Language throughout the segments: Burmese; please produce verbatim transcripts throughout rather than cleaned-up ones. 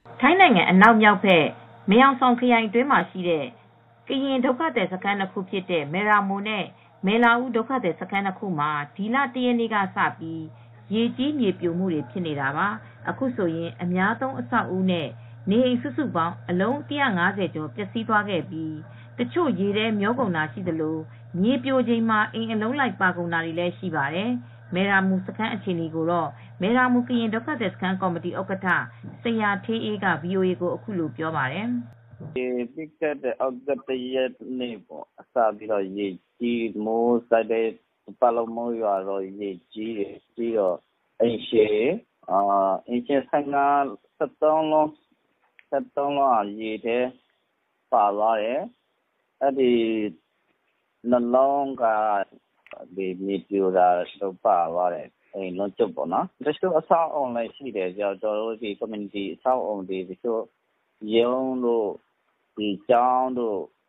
ထိုင်းနိုင်ငံအနောက်မြောက်ဘက်မဲဟောင်ဆောင်ခရိုင်အတွင်းမှာရှိတဲ့ကရင်ဒုက္ခသည်စခန်းနှစ်ခုဖြစ်တဲ့မယ်ရာမူနဲ့မယ်လာဦးဒုက္ခသည်စခန်းနှစ်ခုမှာဒီလတရက်နေ့ကစပြီးရေကြီးမြေပြိုမှုတွေဖြစ်နေတာပါအခုဆိုရင်အများဆုံးအဆောက်အဦနဲ့နေအိမ်စုစုပေါင်းအလုံးone hundred fiftyကျော်ပျက်စီးသွားခဲ့ပြီးတချို့ရေထဲမျောကုန်တာရှိသလိုမြေပြိုချိန်မှာအိမ်အလုံးလိုက်ပါကုန်တာတွေလည်းရှိပါတယ်မယ်ရာမူစခန်းအခြေအနေကိုတော့မယ်ရာမူကရင်ဒုက္ခသည်စခန်းကော်မတီဥက္ကဋ္ဌဆရာထေးအေးက ဗွီအိုအေကိုအခုလိုပြောပါတယ်ပြီးခဲ့တဲ့အောက်တိုဘာရက်နေ့ပေါ့အစပြီးတော့ရေကြီးမိုးစိုက်တဲ့ပလုံမိုးရွာတော့ရေကြီးတယ်ပြီးတော့အိမ်ရှေအာအင်ရှင်ဆိုင်ကsevenလုံးsevenလုံးရေထဲပါလာတယ်အဲ့ဒီနှလုံးကဒီမြေပြိုတာတော့ပါသွားတယ်အိမ်လုံးကျုပ်ပေါ့နော်တချို့အဆောက်အအုံလည်းရှိတယ်ကြောတော့ဒီ community အဆောက်အအုံတွေတချို့ရုံးတို့ဒီကျောင်းတို့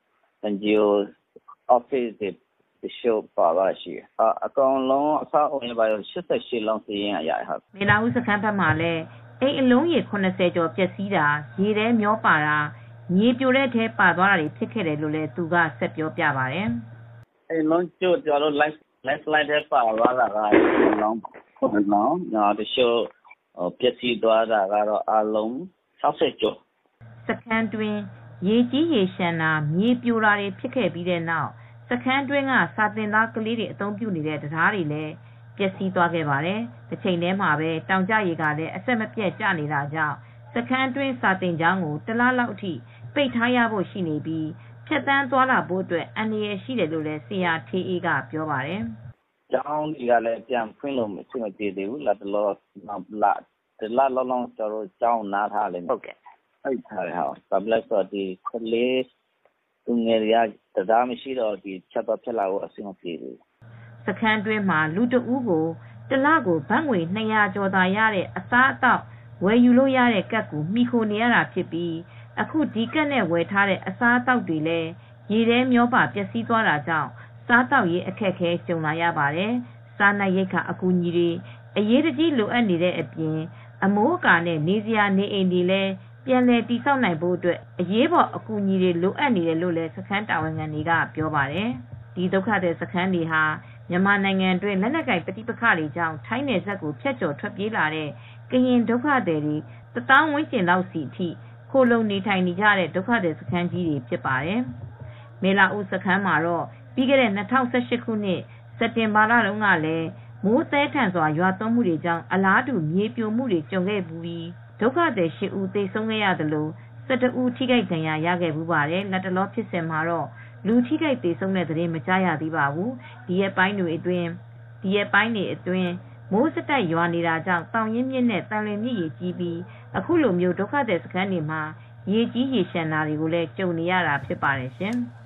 N G O office တွေတချို့ပါသွားရှိတယ်အကောင်လုံးအဆောက်အအုံတွေပါeighty-eightလုံးစီးရင်ရရဟုတ်မေလာဦးစခန်းဘက်မှာလည်းအိမ်အလုံးရေeightyကျော်ပျက်စီးတာရေထဲမျောပါတာမြေပြိုတဲ့ထဲပါသွားတာတွေဖြစ်ခဲ့တယ်လို့လည်းသူကဆက်ပြောပြပါတယ်အိမ်လုံးကျို့ကျွန်တော် live live slide ထဲပါသွားတာကလုံးနော်နော်တချို့ပျက်စီးသွားတာကတော့အလုံးsixtyကျော်စခန်းတွင်ရေကြီးရေရှမ်းတာမြေပြိုတာတွေဖြစ်ခဲ့ပြီးတဲ့နောက်စခန်းတွင်းကစာတင်သားကလေးတွေအသုံးပြုနေတဲ့တရားတွေလည်းပျက်စီးသွားခဲ့ပါတယ်။တစ်ချိန်တည်းမှာပဲတောင်ကျရေကလည်းအဆက်မပြတ်ကျနေတာကြောင့်စခန်းတွင်းစာတင်ကျောင်းကိုတလားလောက်အထိပိတ်ထားရဖို့ရှိနေပြီးဖြတ်တန်းသွားလာဖို့အတွက်အန္တရာယ်ရှိတယ်လို့လည်းဆရာထေးအေးကပြောပါတယ်။ကျောင်းတွေကလည်းပြန်ဖွင့်လို့မရှိမပြေသေးဘူး။လက်တလောလာတလားလုံးလုံးကျတော့ကျောင်းနားထားလိမ့်မယ်။ဟုတ်ကဲ့။အဲ့ထားရအောင်။ public ဆိုဒီကလေးသူငယ်ရတရားမရှိတော့ဒီချက်တော့ဖြစ်လာဖို့အဆင်မပြေဘူး။စခန်းတွင်းမှာလူတဦးကိုတလကိုဘတ်ငွေtwo hundredကျော်သာရတဲ့အစားအသောက်ဝယ်ယူလို့ရတဲ့ကတ်ကိုမိခိုနေရတာဖြစ်ပြီးအခုဒီကတ်နဲ့ဝယ်ထားတဲ့အစားအသောက်တွေလည်းရေထဲမျောပါပျက်စီးသွားတာကြောင့်စားတောက်ရေးအခက်အခဲကြုံလာရပါတယ်။စားနပ်ရိက္ခာအကူအညီတွေအရေးတကြီးလိုအပ်နေတဲ့အပြင်အမိုးအကာနဲ့နေစရာနေအိမ်တွေလည်းပြန်လည်တည်ဆောက်နိုင်ဖို့အတွက်အရေးပေါ်အကူအညီတွေလိုအပ်နေတယ်လို့လည်းစခန်းတာဝန်ခံတွေကပြောပါတယ်။ဒီဒုက္ခသည်စခန်းတွေဟာမြန်မာနိုင်ငံတွင်းလက်နက်ကိုင်ပဋိပက္ခတွေကြောင့်ထိုင်းနယ်စပ်ကိုဖျက်ကျော်ထွက်ပြေးလာတဲ့ကရင်ဒုက္ခသည်တွေတသောင်းဝန်းကျင်လောက်စီအထိခိုလုံနေထိုင်နေကြတဲ့ဒုက္ခသည်စခန်းကြီးတွေဖြစ်ပါတယ်။မေလာဦးစခန်းမှာတော့ပြီးခဲ့တဲ့two thousand eighteenခုနှစ်စက်တင်ဘာလတုန်းကလည်းမိုးသည်းထန်စွာရွာသွန်းမှုတွေကြောင့်အလားတူမြေပြိုမှုတွေကြုံခဲ့ပြီးဒုက္ခသည်eightဦးသေဆုံးခဲ့ရသလိုelevenဦးထိခိုက်ဒဏ်ရာရခဲ့ပူပါတယ်။လက်တလောဖြစ်စဉ်မှာတော့လူထိခိုက်သေဆုံးတဲ့သတင်းမကြားရသေးပါဘူး။ဒီရက်ပိုင်းတွေအတွင်းဒီရက်ပိုင်းတွေအတွင်းမိုးစတိုက်ရွာနေတာကြောင့်တောင်ရင်မြစ်နဲ့တန်လွင်မြစ်ရေကြီးပြီးအခုလိုမျိုးဒုက္ခသည်စခန်းတွေမှာရေကြီးရေရှမ်းတာတွေကိုလည်းကြုံနေရတာဖြစ်ပါတယ်ရှင်။